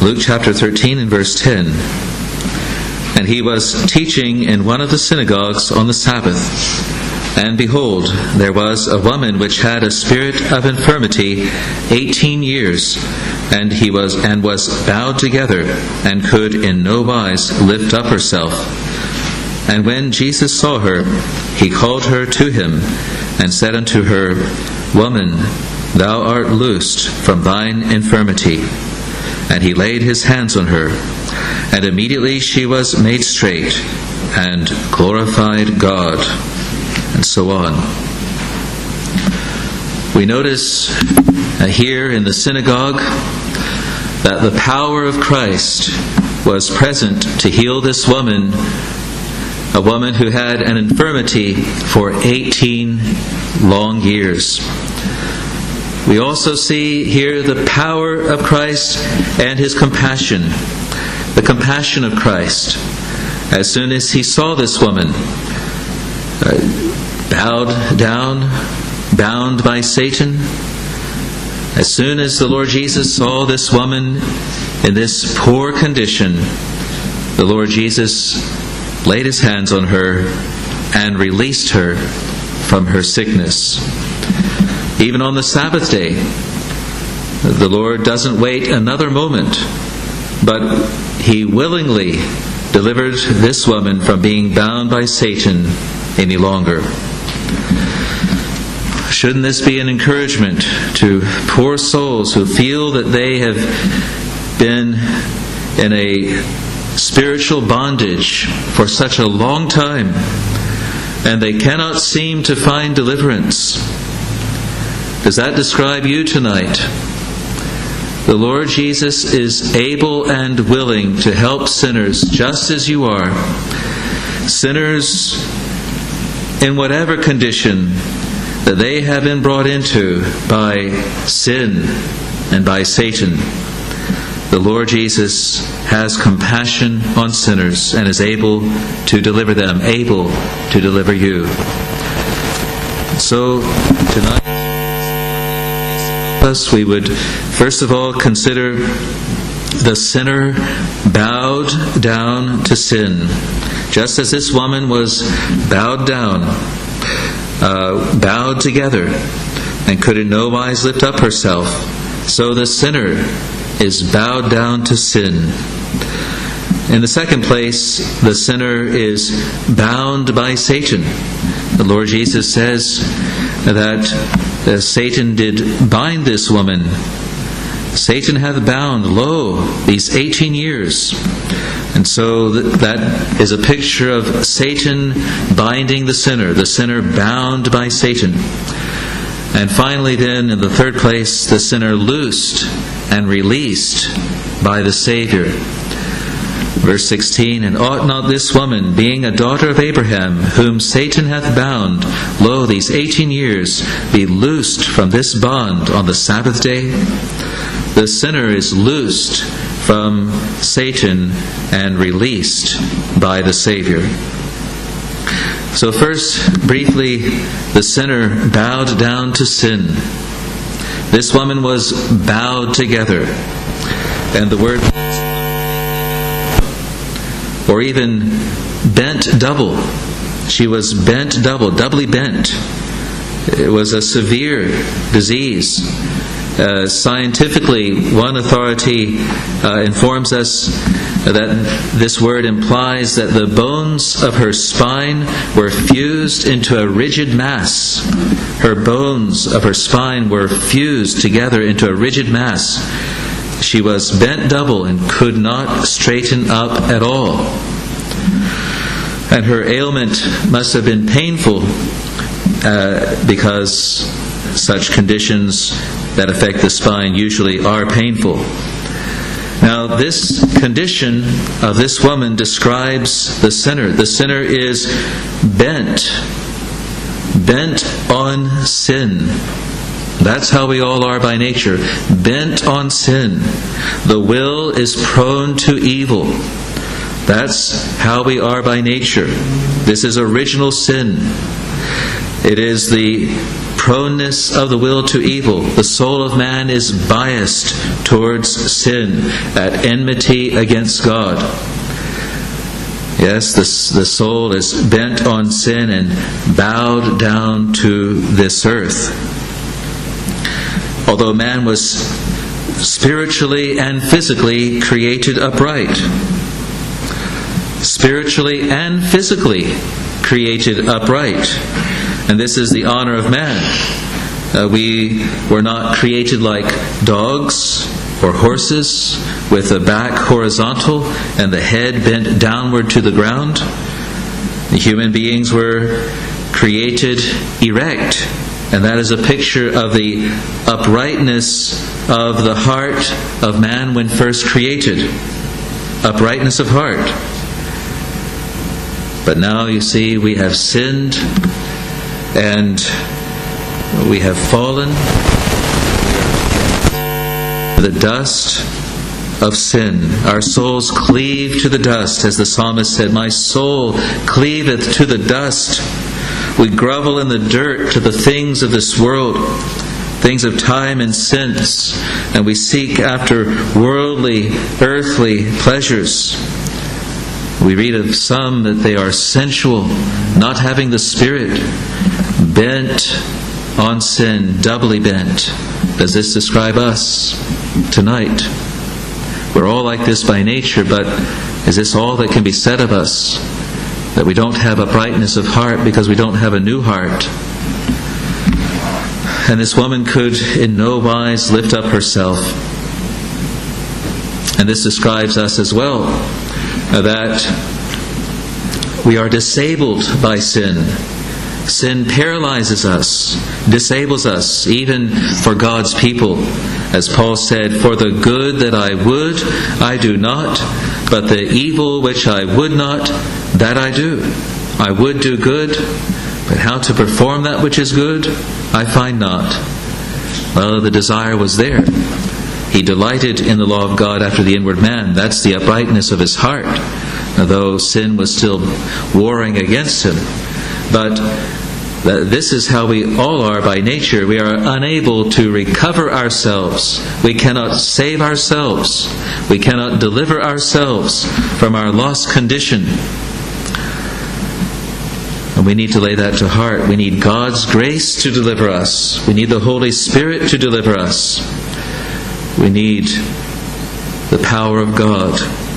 Luke chapter 13 and verse 10. And he was teaching in one of the synagogues on the Sabbath. And behold, there was a woman which had a spirit of infirmity 18 years, and was bowed together, and could in no wise lift up herself. And when Jesus saw her, he called her to him, and said unto her, Woman, thou art loosed from thine infirmity. And he laid his hands on her, and immediately she was made straight, and glorified God. And so on. We notice here in the synagogue that the power of Christ was present to heal this woman, a woman who had an infirmity for 18 long years. We also see here the power of Christ and his compassion. The compassion of Christ. As soon as he saw this woman bowed down, bound by Satan, as soon as the Lord Jesus saw this woman in this poor condition, the Lord Jesus laid his hands on her and released her from her sickness. Even on the Sabbath day, the Lord doesn't wait another moment, but he willingly delivered this woman from being bound by Satan any longer. Shouldn't this be an encouragement to poor souls who feel that they have been in a spiritual bondage for such a long time and they cannot seem to find deliverance? Does that describe you tonight? The Lord Jesus is able and willing to help sinners just as you are. Sinners in whatever condition that they have been brought into by sin and by Satan. The Lord Jesus has compassion on sinners and is able to deliver them, able to deliver you. So tonight, we would first of all consider the sinner bowed down to sin. Just as this woman was bowed down, bowed together, and could in no wise lift up herself, so the sinner is bowed down to sin. In the second place, the sinner is bound by Satan. The Lord Jesus says that Satan did bind this woman. Satan hath bound, lo, these 18 years. And so that is a picture of Satan binding the sinner bound by Satan. And finally then, in the third place, the sinner loosed and released by the Savior. Verse 16, And ought not this woman, being a daughter of Abraham, whom Satan hath bound, lo, these 18 years, be loosed from this bond on the Sabbath day? The sinner is loosed from Satan and released by the Savior. So first, briefly, the sinner bowed down to sin. This woman was bowed together. And the word, or even bent double. She was bent double, doubly bent. It was a severe disease. Scientifically, one authority informs us that this word implies that the bones of her spine were fused into a rigid mass. Her bones of her spine were fused together into a rigid mass. She was bent double and could not straighten up at all. And her ailment must have been painful because such conditions that affect the spine usually are painful. Now, this condition of this woman describes the sinner. The sinner is bent on sin. That's how we all are by nature, bent on sin. The will is prone to evil. That's how we are by nature. This is original sin. It is the proneness of the will to evil. The soul of man is biased towards sin, at enmity against God. Yes, the soul is bent on sin and bowed down to this earth. Although man was spiritually and physically created upright. Spiritually and physically created upright. And this is the honor of man. We were not created like dogs or horses with the back horizontal and the head bent downward to the ground. The human beings were created erect, and that is a picture of the uprightness of the heart of man when first created. Uprightness of heart. But now you see we have sinned and we have fallen. The dust of sin. Our souls cleave to the dust, as the psalmist said, "My soul cleaveth to the dust." We grovel in the dirt to the things of this world, things of time and sense, and we seek after worldly, earthly pleasures. We read of some that they are sensual, not having the Spirit, bent on sin, doubly bent. Does this describe us tonight? We're all like this by nature, but is this all that can be said of us? That we don't have uprightness of heart because we don't have a new heart. And this woman could in no wise lift up herself. And this describes us as well, that we are disabled by sin. Sin paralyzes us, disables us, even for God's people. As Paul said, "For the good that I would, I do not, but the evil which I would not, that I do. I would do good, but how to perform that which is good, I find not." Well, the desire was there. He delighted in the law of God after the inward man. That's the uprightness of his heart, though sin was still warring against him. But this is how we all are by nature. We are unable to recover ourselves. We cannot save ourselves. We cannot deliver ourselves from our lost condition. And we need to lay that to heart. We need God's grace to deliver us. We need the Holy Spirit to deliver us. We need the power of God.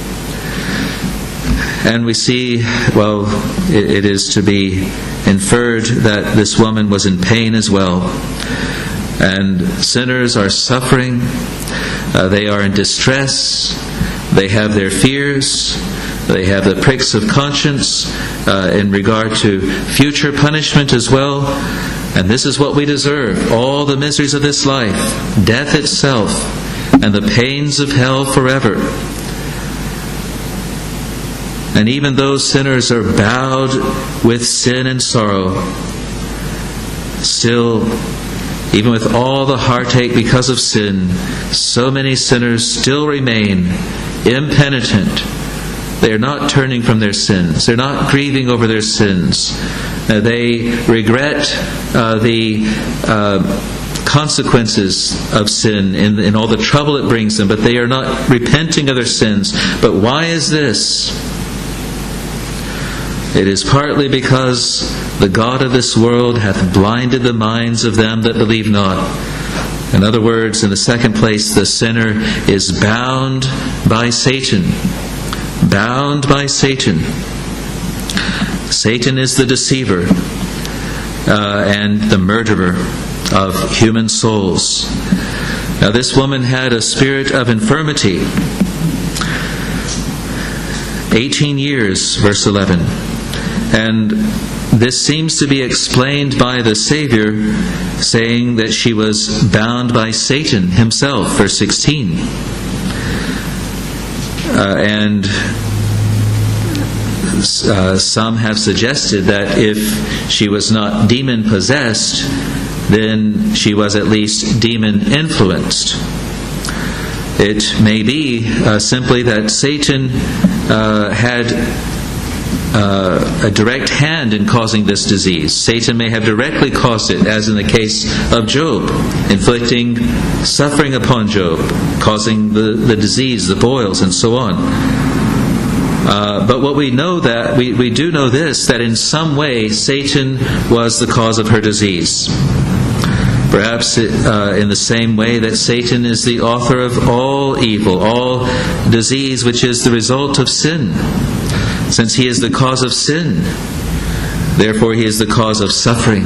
And we see, well, it is to be inferred that this woman was in pain as well. And sinners are suffering. They are in distress. They have their fears. They have the pricks of conscience in regard to future punishment as well. And this is what we deserve. All the miseries of this life, death itself, and the pains of hell forever. And even though sinners are bowed with sin and sorrow, still, even with all the heartache because of sin, so many sinners still remain impenitent. They are not turning from their sins. They're not grieving over their sins. They regret the consequences of sin in all the trouble it brings them, but they are not repenting of their sins. But why is this? It is partly because the God of this world hath blinded the minds of them that believe not. In other words, in the second place, the sinner is bound by Satan. Bound by Satan. Satan is the deceiver and the murderer of human souls. Now, this woman had a spirit of infirmity. 18 years, verse 11. And this seems to be explained by the Savior saying that she was bound by Satan himself, verse 16. And some have suggested that if she was not demon-possessed, then she was at least demon-influenced. It may be simply that Satan had a direct hand in causing this disease. Satan may have directly caused it, as in the case of Job, inflicting suffering upon Job, causing the disease, the boils, and so on. But what we know that, we do know this, that in some way Satan was the cause of her disease. Perhaps in the same way that Satan is the author of all evil, all disease, which is the result of sin. Since he is the cause of sin, therefore he is the cause of suffering.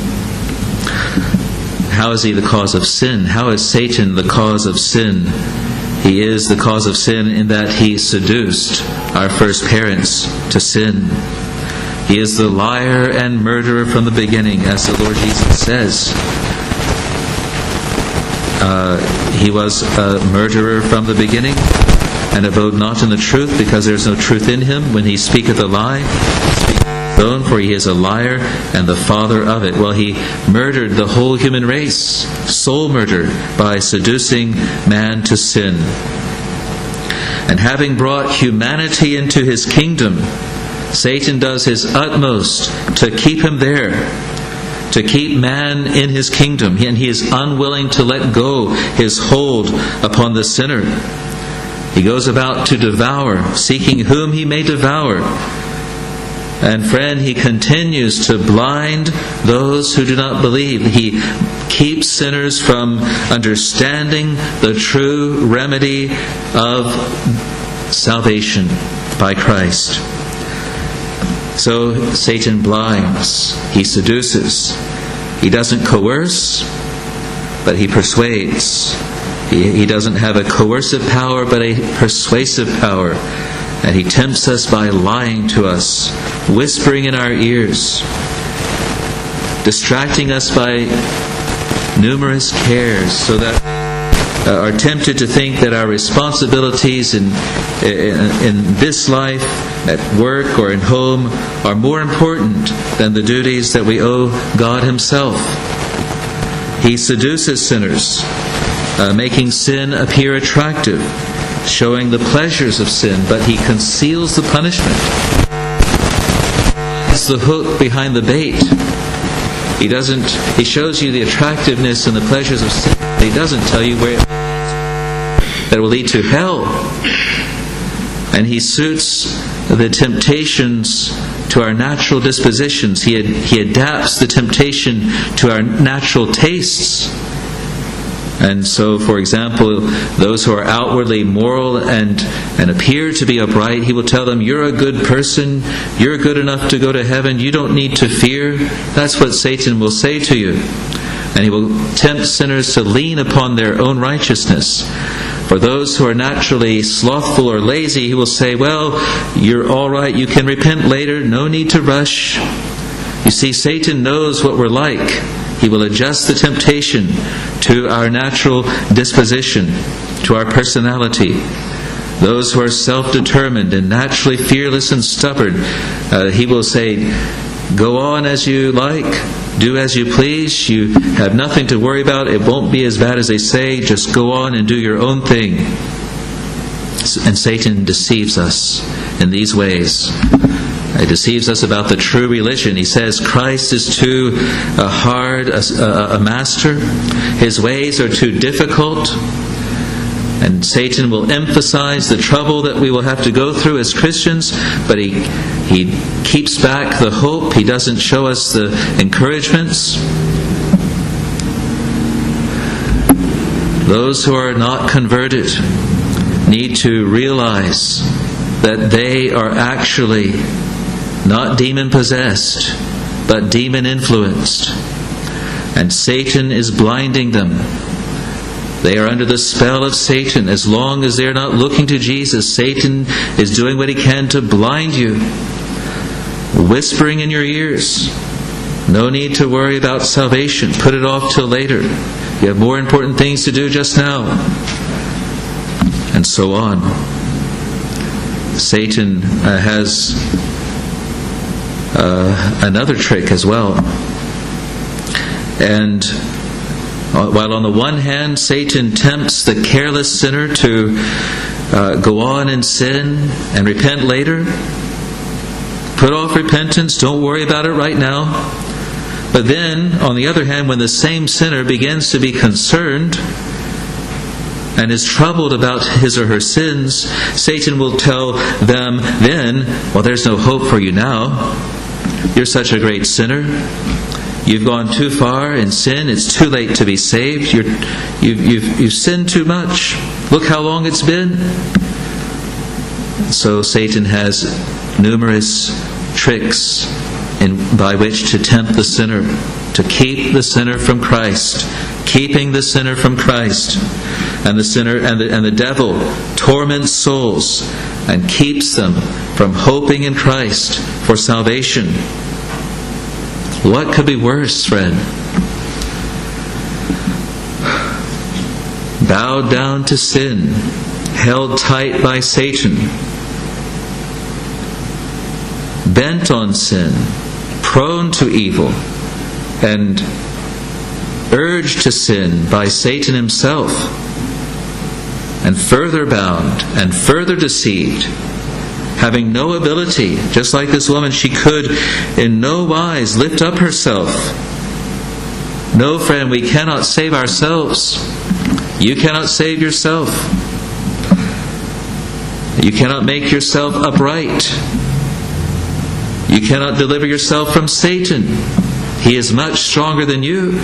How is he the cause of sin? How is Satan the cause of sin? He is the cause of sin in that he seduced our first parents to sin. He is the liar and murderer from the beginning, as the Lord Jesus says. He was a murderer from the beginning, and abode not in the truth, because there is no truth in him. When he speaketh a lie, he speaketh his own, for he is a liar and the father of it. Well, he murdered the whole human race, soul murder, by seducing man to sin. And having brought humanity into his kingdom, Satan does his utmost to keep him there, to keep man in his kingdom, and he is unwilling to let go his hold upon the sinner. He goes about to devour, seeking whom he may devour. And friend, he continues to blind those who do not believe. He keeps sinners from understanding the true remedy of salvation by Christ. So Satan blinds, he seduces. He doesn't coerce, but he persuades. He doesn't have a coercive power, but a persuasive power. And he tempts us by lying to us, whispering in our ears, distracting us by numerous cares, so that are tempted to think that our responsibilities in this life, at work or in home, are more important than the duties that we owe God Himself. He seduces sinners, making sin appear attractive, showing the pleasures of sin, but he conceals the punishment. It's the hook behind the bait. He shows you the attractiveness and the pleasures of sin. He doesn't tell you where that will lead to hell. And he suits the temptations to our natural dispositions. He adapts the temptation to our natural tastes. And so, for example, those who are outwardly moral and appear to be upright, he will tell them, you're a good person, you're good enough to go to heaven, you don't need to fear. That's what Satan will say to you. And he will tempt sinners to lean upon their own righteousness. For those who are naturally slothful or lazy, he will say, well, you're all right, you can repent later, no need to rush. You see, Satan knows what we're like. He will adjust the temptation to our natural disposition, to our personality. Those who are self-determined and naturally fearless and stubborn, he will say, go on as you like, do as you please, you have nothing to worry about, it won't be as bad as they say, just go on and do your own thing. And Satan deceives us in these ways. He deceives us about the true religion. He says Christ is too hard a master. His ways are too difficult. And Satan will emphasize the trouble that we will have to go through as Christians, but he keeps back the hope. He doesn't show us the encouragements. Those who are not converted need to realize that they are actually not demon-possessed, but demon-influenced. And Satan is blinding them. They are under the spell of Satan. As long as they are not looking to Jesus, Satan is doing what he can to blind you, whispering in your ears, no need to worry about salvation. Put it off till later. You have more important things to do just now. And so on. Satan has another trick as well. And while on the one hand Satan tempts the careless sinner to go on in sin and repent later, Put off repentance. Don't worry about it right now. But then, on the other hand, when the same sinner begins to be concerned and is troubled about his or her sins, Satan will tell them then, well, there's no hope for you now. You're such a great sinner. You've gone too far in sin. It's too late to be saved. You've sinned too much. Look how long it's been. So Satan has numerous tricks by which to tempt the sinner, to keep the sinner from Christ, keeping the sinner from Christ. And the sinner and the devil torments souls and keeps them from hoping in Christ for salvation. What could be worse, friend? Bowed down to sin, held tight by Satan, bent on sin, prone to evil, and urged to sin by Satan himself, and further bound and further deceived, having no ability, just like this woman, she could in no wise lift up herself. No, friend, we cannot save ourselves. You cannot save yourself. You cannot make yourself upright. You cannot deliver yourself from Satan. He is much stronger than you.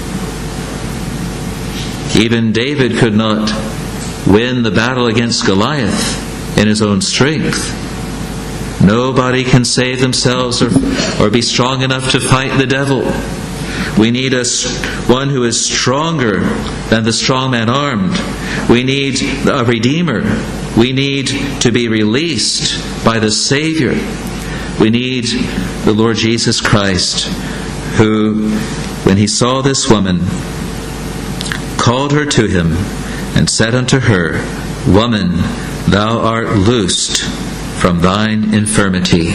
Even David could not win the battle against Goliath in his own strength. Nobody can save themselves or be strong enough to fight the devil. We need one who is stronger than the strong man armed. We need a Redeemer. We need to be released by the Savior. We need the Lord Jesus Christ, who, when he saw this woman, called her to him and said unto her, Woman, thou art loosed from thine infirmity.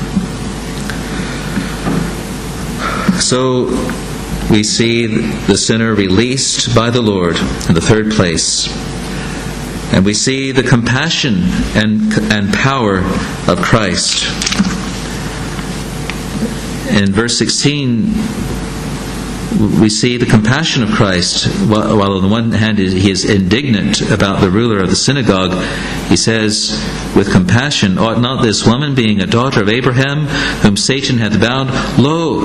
So we see the sinner released by the Lord in the third place. And we see the compassion and power of Christ. In verse 16, we see the compassion of Christ. While on the one hand he is indignant about the ruler of the synagogue, he says, with compassion, ought not this woman, being a daughter of Abraham, whom Satan hath bound, lo,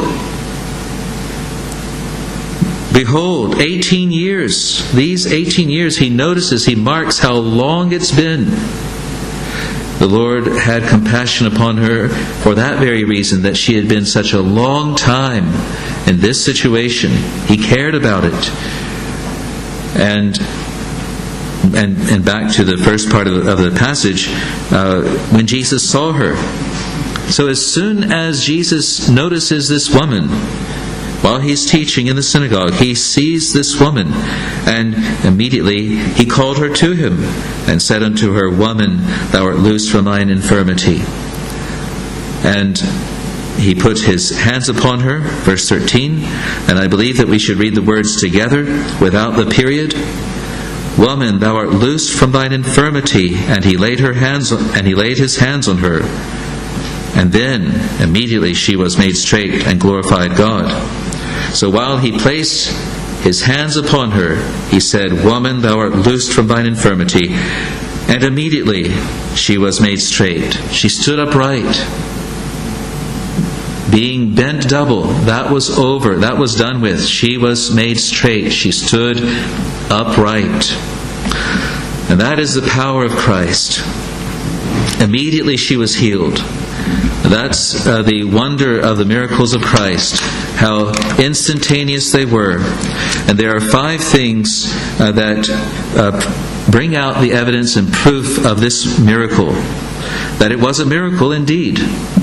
behold, 18 years. These 18 years, he notices, he marks how long it's been. The Lord had compassion upon her for that very reason, that she had been such a long time in this situation. He cared about it. And back to the first part of the passage, when Jesus saw her. So as soon as Jesus notices this woman, while he's teaching in the synagogue, he sees this woman, and immediately he called her to him and said unto her, Woman, thou art loosed from thine infirmity. And he put his hands upon her, verse 13, and I believe that we should read the words together without the period. Woman, thou art loosed from thine infirmity. And he laid his hands on her. And then immediately she was made straight and glorified God. So while he placed his hands upon her, he said, Woman, thou art loosed from thine infirmity. And immediately she was made straight. She stood upright. Being bent double, that was over. That was done with. She was made straight. She stood upright. And that is the power of Christ. Immediately she was healed. That's the wonder of the miracles of Christ, how instantaneous they were. And there are 5 things that bring out the evidence and proof of this miracle, that it was a miracle indeed.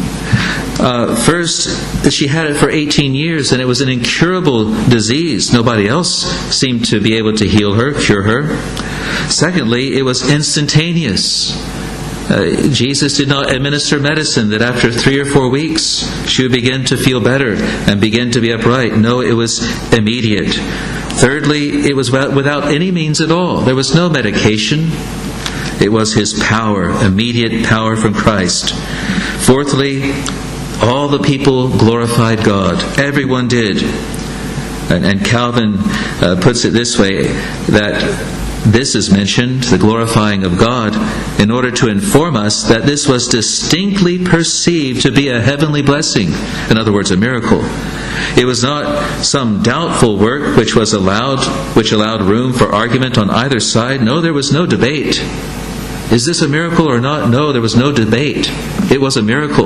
First, she had it for 18 years, and it was an incurable disease. Nobody else seemed to be able to heal her, cure her. Secondly, it was instantaneous. Jesus did not administer medicine that after 3 or 4 weeks she would begin to feel better and begin to be upright. No, it was immediate. Thirdly, it was without any means at all. There was no medication. It was his power, immediate power from Christ. Fourthly, all the people glorified God. Everyone did. And Calvin puts it this way, that this is mentioned, the glorifying of God, in order to inform us that this was distinctly perceived to be a heavenly blessing. In other words, a miracle. It was not some doubtful work which allowed room for argument on either side. No, there was no debate. Is this a miracle or not? No, there was no debate. It was a miracle.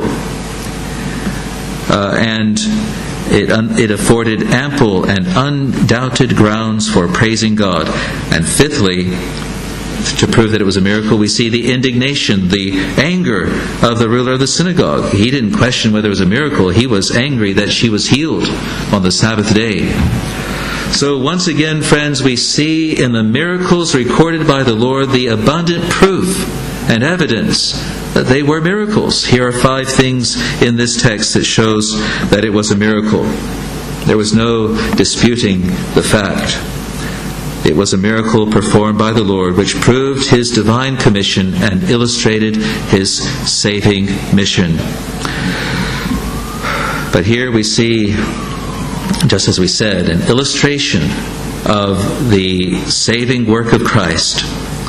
And it afforded ample and undoubted grounds for praising God. And fifthly, to prove that it was a miracle, we see the indignation, the anger of the ruler of the synagogue. He didn't question whether it was a miracle. He was angry that she was healed on the Sabbath day. So once again, friends, we see in the miracles recorded by the Lord the abundant proof and evidence that they were miracles. Here are 5 things in this text that shows that it was a miracle. There was no disputing the fact. It was a miracle performed by the Lord, which proved His divine commission and illustrated His saving mission. But here we see, just as we said, an illustration of the saving work of Christ.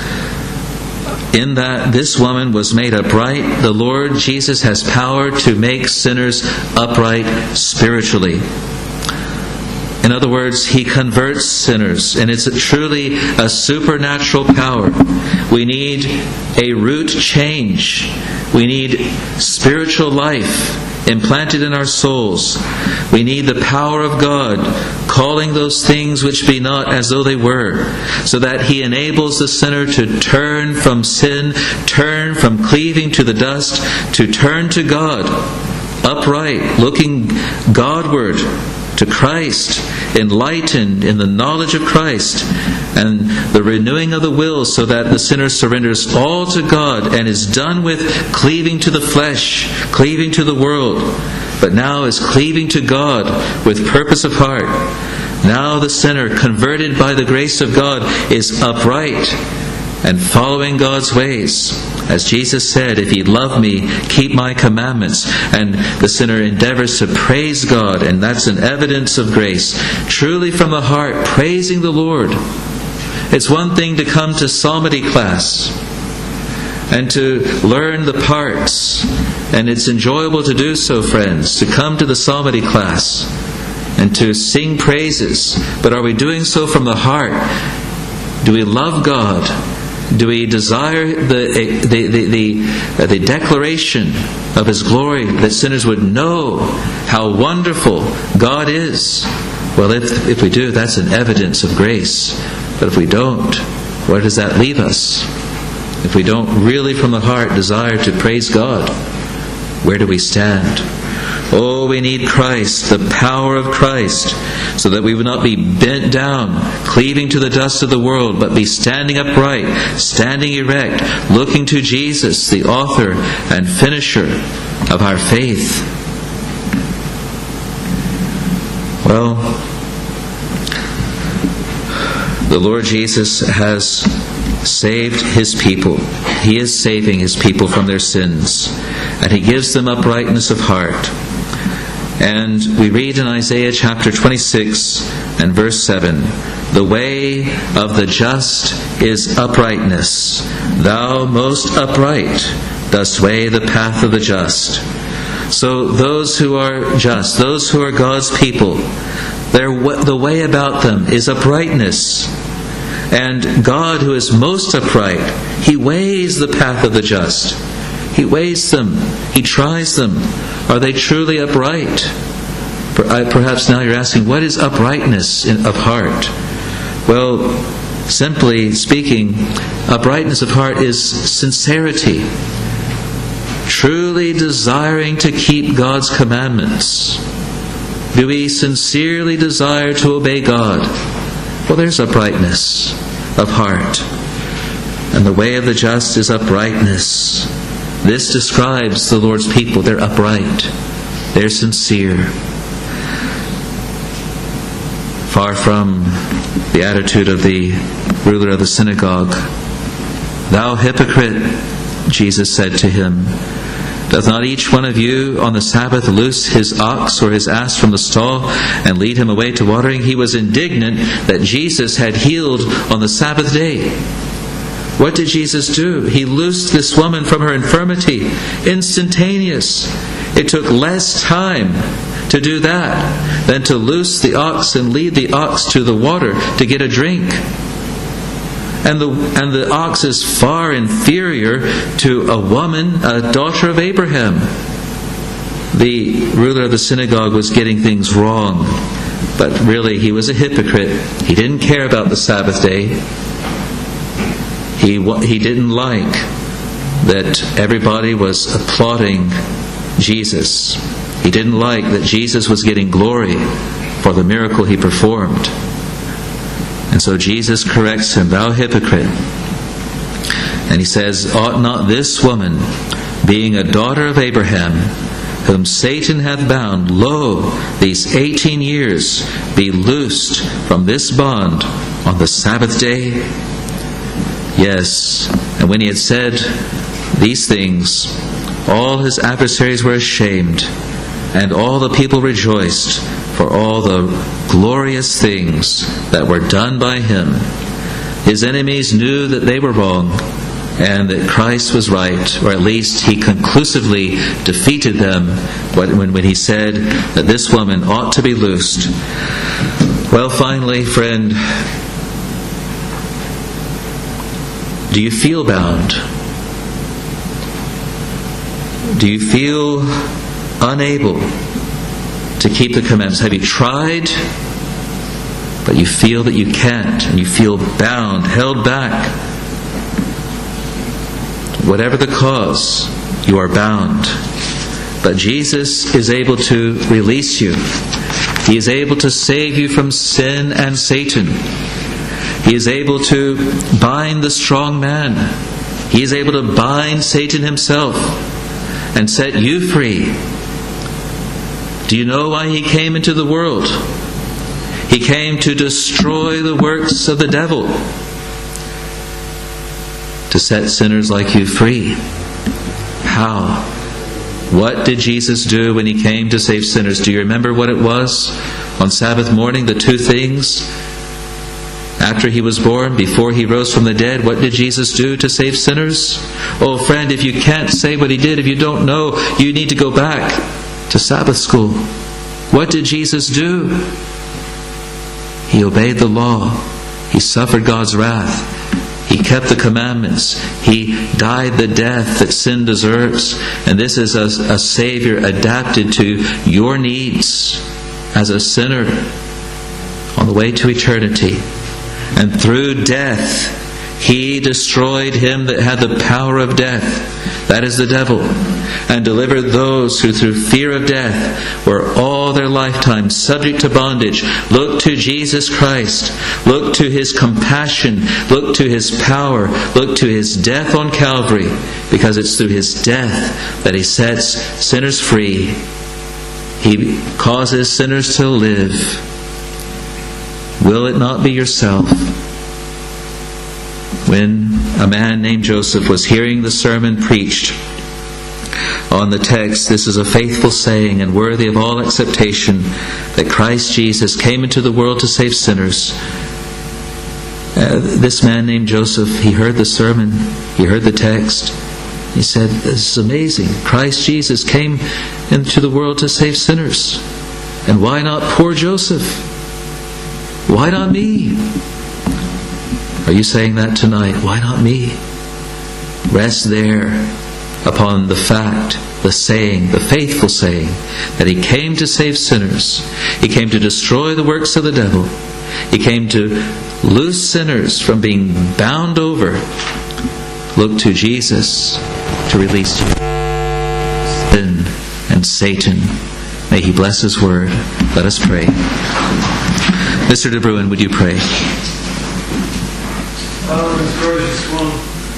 In that this woman was made upright, the Lord Jesus has power to make sinners upright spiritually. In other words, He converts sinners, and it's truly a supernatural power. We need a root change. We need spiritual life implanted in our souls. We need the power of God calling those things which be not as though they were, so that He enables the sinner to turn from sin, turn from cleaving to the dust, to turn to God, upright, looking Godward, to Christ, enlightened in the knowledge of Christ and the renewing of the will, so that the sinner surrenders all to God and is done with cleaving to the flesh, cleaving to the world, but now is cleaving to God with purpose of heart. Now the sinner, converted by the grace of God, is upright and following God's ways. As Jesus said, if ye love me, keep my commandments. And the sinner endeavors to praise God, and that's an evidence of grace. Truly from the heart, praising the Lord. It's one thing to come to psalmody class and to learn the parts. And it's enjoyable to do so, friends, to come to the psalmody class and to sing praises. But are we doing so from the heart? Do we love God? Do we desire the declaration of His glory, that sinners would know how wonderful God is? Well, if we do, that's an evidence of grace. But if we don't, where does that leave us? If we don't really from the heart desire to praise God, where do we stand? Oh, we need Christ, the power of Christ, so that we would not be bent down, cleaving to the dust of the world, but be standing upright, standing erect, looking to Jesus, the author and finisher of our faith. Well, the Lord Jesus has saved His people. He is saving His people from their sins, and He gives them uprightness of heart. And we read in Isaiah chapter 26 and verse 7, the way of the just is uprightness. Thou most upright dost weigh the path of the just. So those who are just, those who are God's people, the way about them is uprightness. And God, who is most upright, He weighs the path of the just. He weighs them. He tries them. Are they truly upright? Perhaps now you're asking, what is uprightness of heart? Well, simply speaking, uprightness of heart is sincerity. Truly desiring to keep God's commandments. Do we sincerely desire to obey God? Well, there's uprightness of heart. And the way of the just is uprightness. This describes the Lord's people. They're upright. They're sincere. Far from the attitude of the ruler of the synagogue. Thou hypocrite, Jesus said to him, Doth not each one of you on the Sabbath loose his ox or his ass from the stall and lead him away to watering? He was indignant that Jesus had healed on the Sabbath day. What did Jesus do? He loosed this woman from her infirmity. Instantaneous. It took less time to do that than to loose the ox and lead the ox to the water to get a drink. And the ox is far inferior to a woman, a daughter of Abraham. The ruler of the synagogue was getting things wrong, but really he was a hypocrite. He didn't care about the Sabbath day. He didn't like that everybody was applauding Jesus. He didn't like that Jesus was getting glory for the miracle he performed. And so Jesus corrects him, "Thou hypocrite." And he says, "Ought not this woman, being a daughter of Abraham, whom Satan hath bound, lo, these 18 years, be loosed from this bond on the Sabbath day?" Yes, and when he had said these things, all his adversaries were ashamed, and all the people rejoiced for all the glorious things that were done by him. His enemies knew that they were wrong and that Christ was right, or at least he conclusively defeated them when he said that this woman ought to be loosed. Well, finally, friend, do you feel bound? Do you feel unable to keep the commandments? Have you tried, but you feel that you can't, and you feel bound, held back? Whatever the cause, you are bound. But Jesus is able to release you. He is able to save you from sin and Satan. He is able to bind the strong man. He is able to bind Satan himself and set you free. Do you know why he came into the world? He came to destroy the works of the devil, to set sinners like you free. How? What did Jesus do when he came to save sinners? Do you remember what it was on Sabbath morning? The two things. After he was born, before he rose from the dead, what did Jesus do to save sinners? Oh, friend, if you can't say what he did, if you don't know, you need to go back to Sabbath school. What did Jesus do? He obeyed the law. He suffered God's wrath. He kept the commandments. He died the death that sin deserves. And this is a Savior adapted to your needs as a sinner on the way to eternity. And through death, he destroyed him that had the power of death. That is the devil. And delivered those who through fear of death were all their lifetime subject to bondage. Look to Jesus Christ. Look to his compassion. Look to his power. Look to his death on Calvary. Because it's through his death that he sets sinners free. He causes sinners to live. Will it not be yourself? When a man named Joseph was hearing the sermon preached on the text, "This is a faithful saying and worthy of all acceptation, that Christ Jesus came into the world to save sinners." This man named Joseph, he heard the sermon, he heard the text. He said, "This is amazing. Christ Jesus came into the world to save sinners. And why not poor Joseph? Why not me?" Are you saying that tonight? Why not me? Rest there upon the fact, the saying, the faithful saying, that he came to save sinners. He came to destroy the works of the devil. He came to loose sinners from being bound over. Look to Jesus to release you. Sin and Satan. May he bless his word. Let us pray. Mr. De Bruin, would you pray? Most gracious one,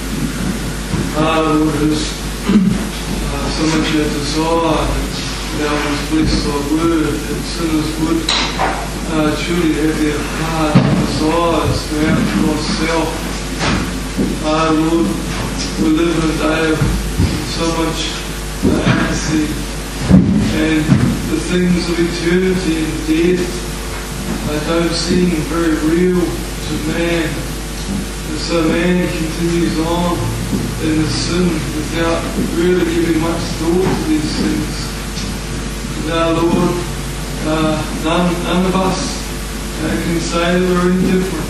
Lord, who's so much a desire that thou wouldst bless thy word, that sinners would truly have their heart desires to out thyself. Lord, we live in a day of so much see. And the things of eternity and death don't seem very real to man. And so man continues on in the sin without really giving much thought to these things. Now, Lord, none of us can say that we're indifferent.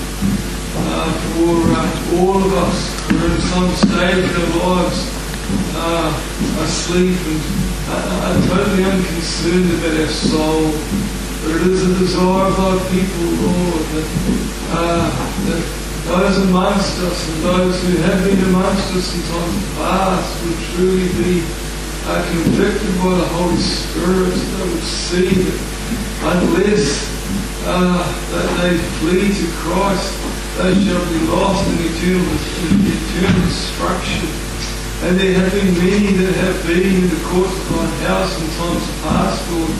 For all of us, we're in some stage of our lives asleep and totally unconcerned about our soul. But it is a desire of thy people, Lord, that those amongst us and those who have been amongst us in times past would truly be convicted by the Holy Spirit. They would see that unless that they flee to Christ, they shall be lost in eternal destruction. And there have been many that have been in the courts of thine house in times past, Lord,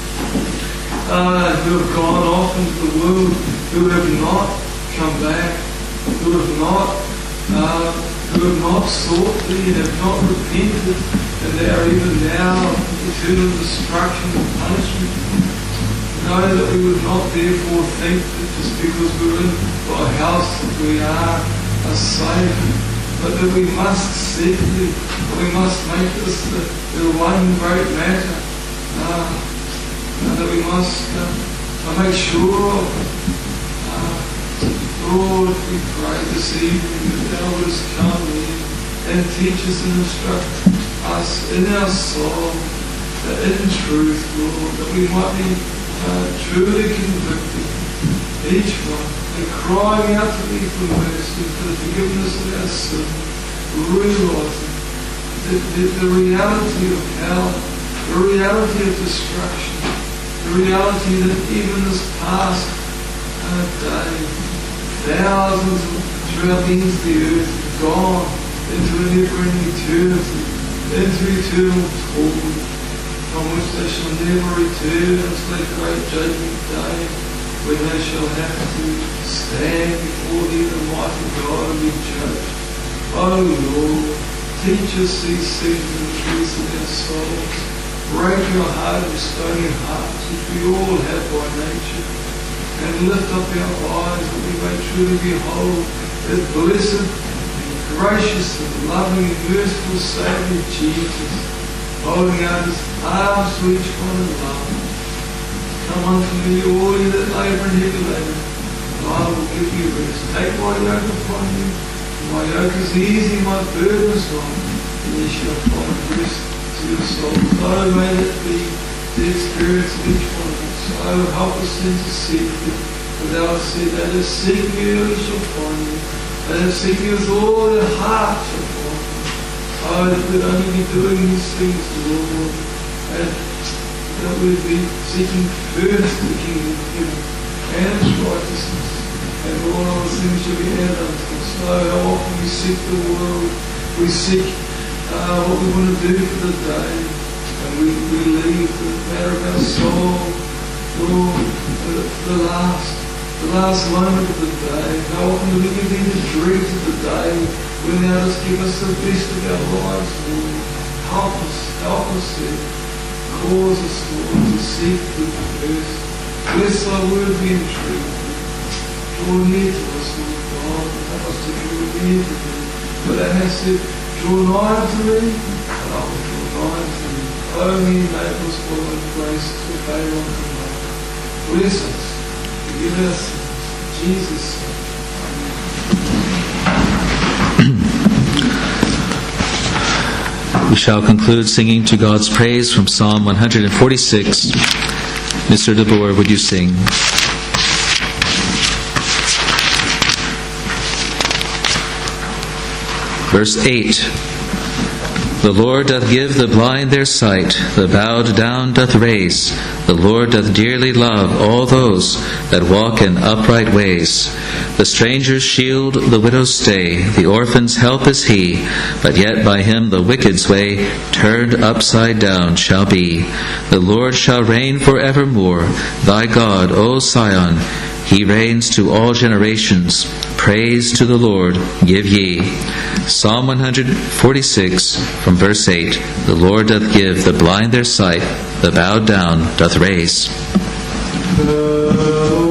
who have gone off into the world, who have not come back, who have not sought thee, and have not repented, and they are even now in eternal destruction and punishment. Know that we would not therefore think that just because we're in thy house that we are safe, but that we must seek thee, we must make this the one great matter, and that we must make sure of it. Lord, we pray this evening that thou wouldst come in and teach us and instruct us in our soul, that in truth, Lord, that we might be truly convicted, each one, and crying out to thee for mercy, for the forgiveness of our sin, realizing the reality of hell, the reality of destruction, the reality that even this past day, thousands throughout the ends of the earth have gone into a never-ending eternity, into eternal torment, from which they shall never return until that great judgment day, when they shall have to stand before thee, the mighty God, and be judged. Oh Lord, teach us these things in the truth of our souls. Break our heart and stony hearts, which we all have by nature, and lift up our eyes that we may truly behold that blessed and gracious and loving and merciful Saviour Jesus, holding out his arms to each one in love. Come unto me, all ye that labour and heavy laden, and I will give you rest. Take my yoke upon you, for my yoke is easy, my burden is light, and ye shall find rest to your souls. Oh, may that be the experience of each one of us. Oh, help us then to seek you. For thou hast said, that is, seek me, early shall find you. That is, seek you with all their heart shall find you. Oh, that we'd only be doing these things, Lord, and that we'd be seeking first the kingdom of heaven and its righteousness, and all other things shall be added unto us. Oh, how often we seek the world, we seek what we want to do for the day, and we leave the matter of our soul, Lord, for the last moment of the day. How often do we give thee the dreams of the day, when thou dost give us the best of our lives, Lord? Help us then. Cause us, Lord, to seek thee first. Bless thy word being true. Draw near to us, Lord God, and help us to draw near to thee. For thou hast said, draw nigh unto me, and I will draw nigh unto thee. Only enable us by thy grace to obey thy command. Bless us, forgive us, in Jesus' name. We shall conclude singing to God's praise from Psalm 146. Mr. DeBoer, would you sing? Verse 8. The Lord doth give the blind their sight, the bowed down doth raise. The Lord doth dearly love all those that walk in upright ways. The stranger's shield, the widow's stay, the orphan's help is he. But yet by him the wicked's way turned upside down shall be. The Lord shall reign for evermore, thy God, O Sion. He reigns to all generations. Praise to the Lord give ye. Psalm 146 from verse 8, the Lord doth give the blind their sight, the bowed down doth raise. The